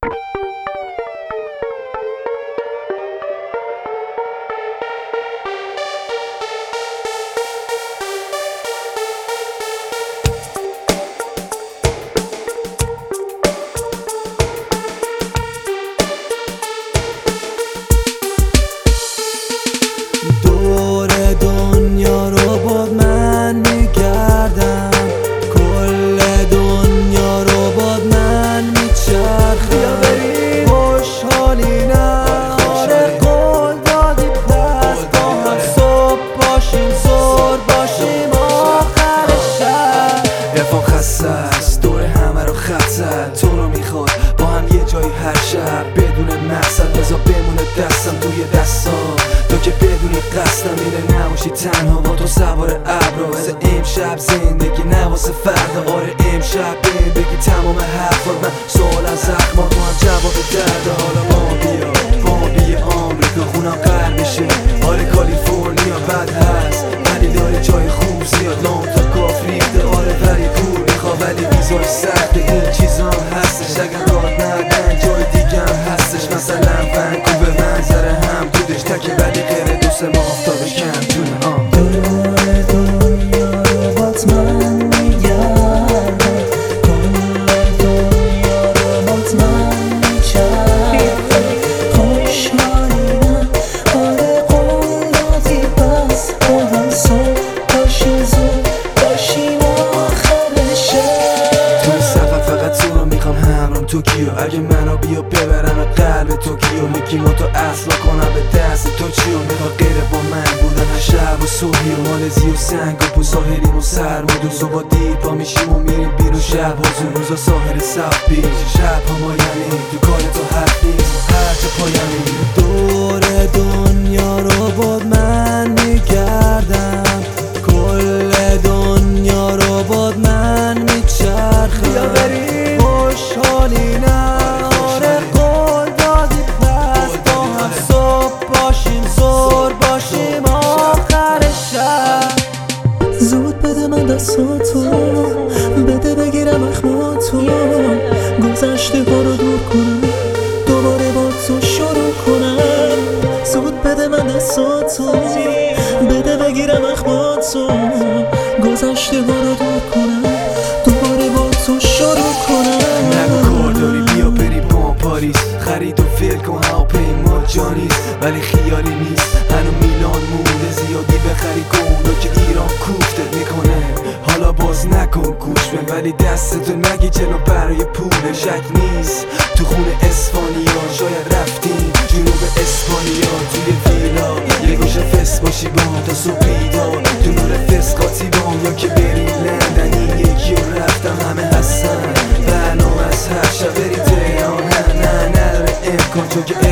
دور دنیا رو با من میگردم، کل دنیا رو با من میچرخم. خوشحالی نه آره قول دادی پس با هم صبح باشیم زور باشیم آخر شب. عرفان خسته است دور همه رو خط زد، تو رو میخواد با هم یه جایی هر شب بدون مقصد، بذار بمونه دستم توی دستام تو که بدونی قصدم اینه نباشی تنها با تو سوار ابر. واسه امشب زندگی نه واسه فردا، آره امشب بگی تمام حرفات، من سوال از زخمات تو هم جواب درد. حالا ما بیا آمریکا خونم غرب بشه، آره کالیفرنیا بد هست ولی داره جای خوب زیاد، لام تا کاف ریخته آره ولی پول میخواد ولی ویزای سخته، این چیزام هستش اگر راه ندن جای دیگه هم هستش، مثلا ونکوور منظره هم دودش تکه ولی غیر دوست ما آفتابش کم جونه. دور دنیا رو بات من میگردم، کل دنیا رو بات من میچرخم. خوشحالی نه آره قول دادی پس با هم صبح باشیم زود باشیم آخر شب. توی سفر فقط تو رو میخوام همرام توکیو، اگه منو بیا ببرم قلب توکیو، میگی ما تو اصلا کنم به دست تو چیو، میخواد غیر با من بودن هر شب و صبحی و مالزی و سنگ و پو ساحلیم و سرم و دوز و با دید پا میشیم و میریم بیرون شب ها روزا ساحل ساوت بیچ، شب ها مایمی تو کار تو حرف نیست هر جا پایمی. دور دنیا رو با من میگردم، کل دنیا رو با من میچرخم. خوشحالی نه آره قول دادی پس با هم صبح باشیم زور باشیم آخر شب. زود بده من دستاتو، بده بگیرم اخماتو، گذشته ها رو دور کنم دوباره با تو شروع کنم. زود بده من دستاتو، بده بگیرم اخماتو، گذشته ها رو دور کنم دوباره با تو شروع کنم. نگو کار داری بیا بریم با پاریس، خرید و فیل کن هواپیما جانیست ولی خیالی نیست، هنو میلان مونده زیادی بخری گونو که ایران کوفتت میکنه. حالا باز نکن گوش به ولی دستتو نگی جلو برای پول، شک نیست تو خونه اسپانیا شاید رفتیم جنوب اسپانیا توی ویلا یه گوشه فس باشی با تا صبح بیدار تو نور فسقاتی بام، یا که بریم لندن این یکی رو رفتم همه هستن برنامه از هر شب بری تهران نه نداره امکان چون که